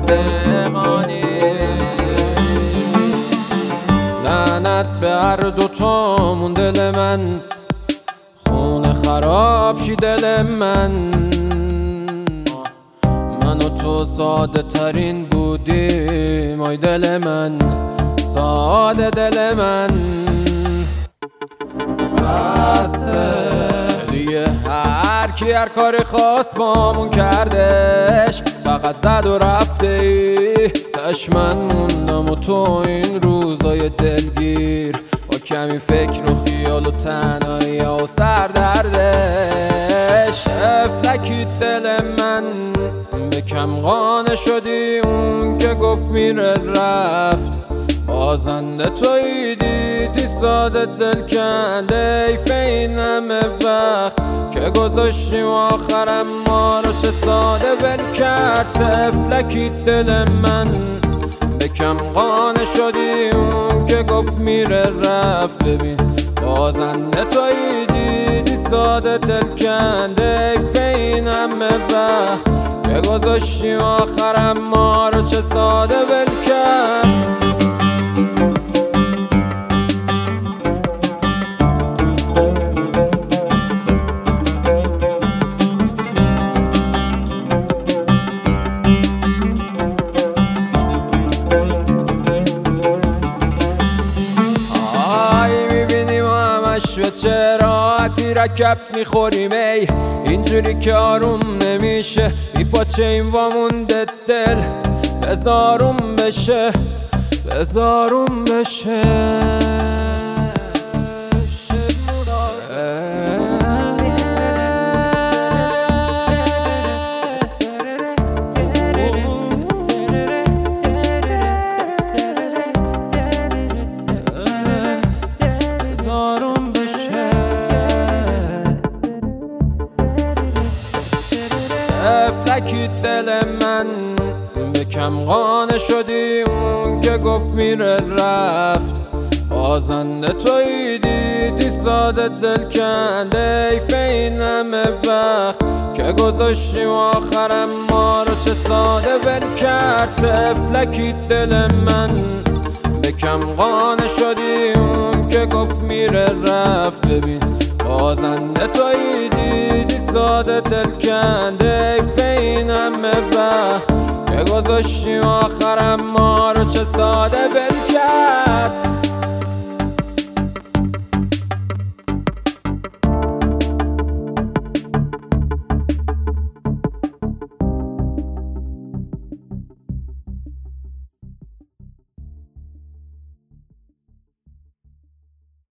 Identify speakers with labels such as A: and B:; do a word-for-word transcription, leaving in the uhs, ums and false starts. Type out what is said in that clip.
A: دهقانی. لعنت به هر دوتامون دل من، خونه خراب شی دل من. من و تو ساده ترین بودیم آی دل من، ساده دل من. بسه دیگه هر کی هر کاری خواست بامون کردش، فقط زد و رفته ای تش من موندم و تو این روزای دلگیر، با کمی فکر و خیال و تنهایی و سردردش. افلکی دل من به کم قانع شدی، اون که گفت میره رفت، بازنده توی دیدی ساده دل کنده. ای فین همه وقت که گذاشتیم آخرم ما رو چه ساده ول کرد. تفلکی دل من به کم قانع شدی، اون که گفت میره رفت، ببین بازنده توی دیدی ساده دل کنده. ای فین همه وقت که گذاشتیم آخرم ما رو چه ساده ول کرد. به چه راحتی رکب میخوریم ای، اینجوری که آروم نمیشه، میپاچه این وامونده دل. بزاروم بشه بزاروم بشه افلکی دل من به کم قانع شدی، اون که گفت میره رفت، بازنده توی دیدی ساده دل کنده. ای فین همه وقت که گذاشتیم آخرم ما رو چه ساده ول کرد. افلکی دل من به کم قانع شدی، اون که گفت میره رفت، ببین بازنده توی دیدی ساده دل کنده. ای فین همه وقت که گذاشتیم آخرم ما رو چه ساده ول کرد.